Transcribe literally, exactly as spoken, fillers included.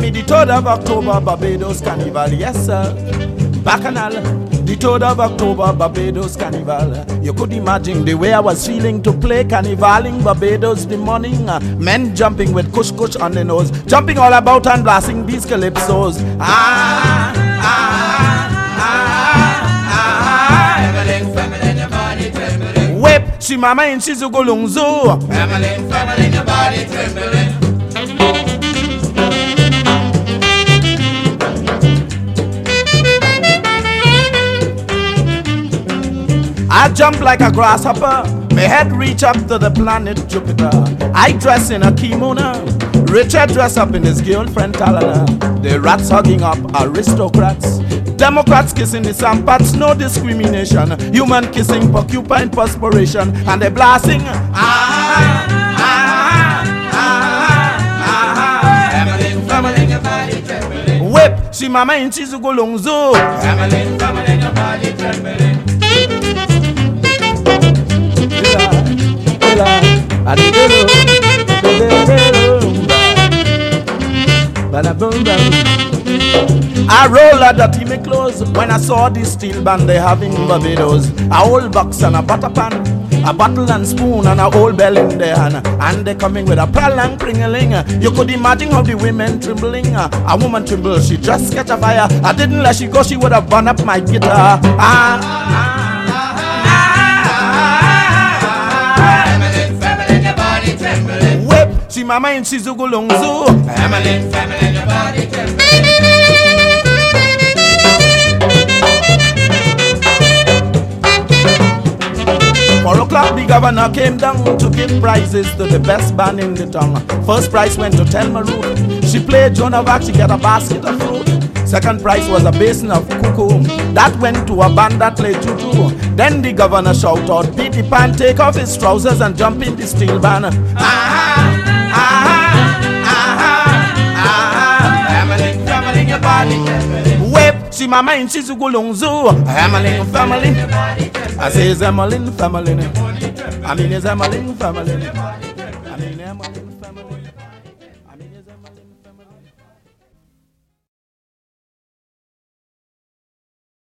me the third of October, Barbados Carnival, yes sir. Bacchanal, the third of October, Barbados Carnival. You could imagine the way I was feeling to play carnival in Barbados the morning. Uh, men jumping with kush kush on the nose, jumping all about and blasting these calypsos. Ah, ah, ah, ah, Evelyn, feminine, your body trembling. Whip, she mama and she's a golungzo. Evelyn, feminine, your body trembling. I jump like a grasshopper, my head reach up to the planet Jupiter. I dress in a kimono, Richard dress up in his girlfriend Talana. The rats hugging up aristocrats, Democrats kissing the sampats, no discrimination. Human kissing porcupine perspiration, and they blasting. Ah, ah, ah, ah, Evelyn, family, your body trembling. Whip, she mama and she's a golongzo. Evelyn, family, your body trembling. I roll a dirty me clothes when I saw this steel band they having Barbados. A old box and a butter pan, a bottle and spoon and a old bell in their hand, and they coming with a pralang pringeling. You could imagine how the women trembling. A woman tremble, she just catch a fire. I didn't let she go, she would have burned up my guitar. Ah, ah. Whip, she mama and she's a golongzo. Evelyn, family, your body trembling. Four o'clock the governor came down to give prizes to the best band in the town. First prize went to Thelma Root. She played Joan of Arc, she got a basket of fruit. Second prize was a basin of cuckoo. That went to a band that played juju. Then the governor shout out, Peter Pan, take off his trousers and jump in the steel band. Ah, ah, ah, ah, Evelyn, family, your body. Whip, she mama and she's a golongzo. Evelyn, family. I say Evelyn, family. I mean, it's Evelyn, family. I mean, Evelyn.